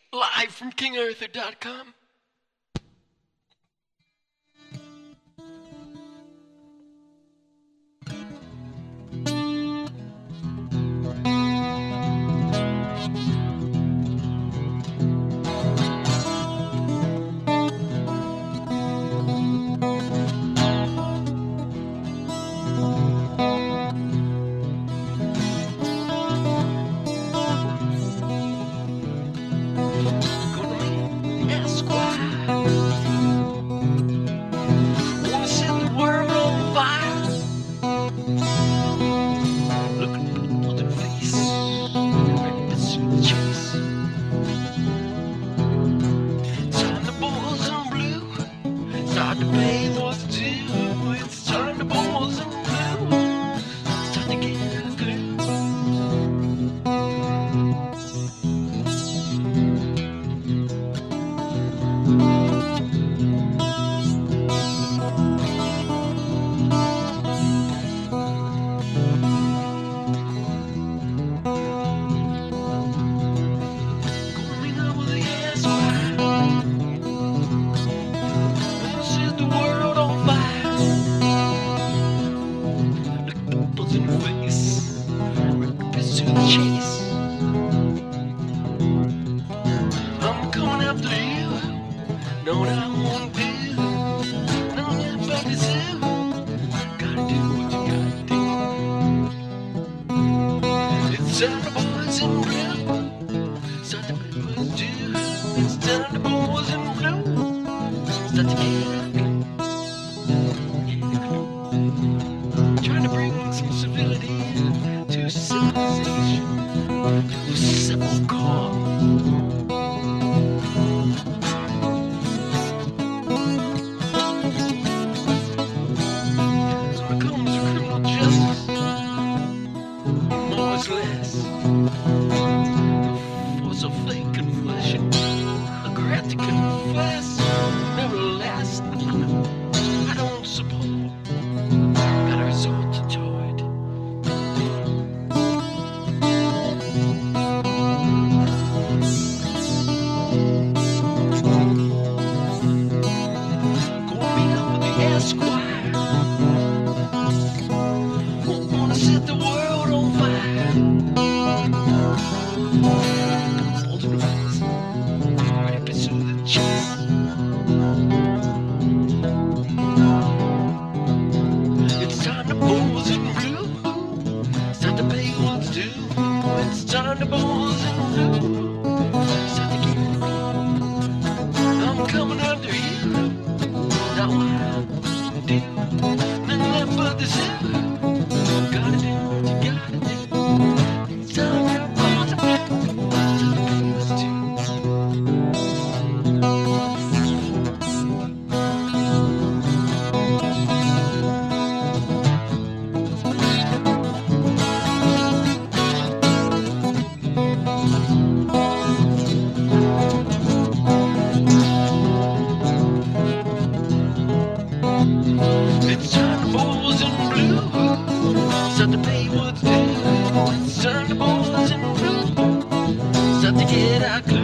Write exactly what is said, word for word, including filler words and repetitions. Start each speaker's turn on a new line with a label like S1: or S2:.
S1: Live from King Arthur dot com. Trying to bring some civility to civilization, to civil call. So when it comes to criminal justice, more is less. Force of fake confession, a grant to confess, never lasts. I don't support. Gotta resort to Toyd. Gonna meet up with the Esquire. Won't wanna set the world on fire. Bolt in the face, ready to pursue the chase. It's time to pose in blue. It's time to pay what's due. It's time to pose in blue. It's time to get it. I'm coming after you. Now I do nothing left but the zoo. Gotta do what you gotta do. It's time to pose in blue. It's time to pay what's due. It's time to pose in blue. It's time to pay what's due. It's time to pose in blue. It's time to get our clue.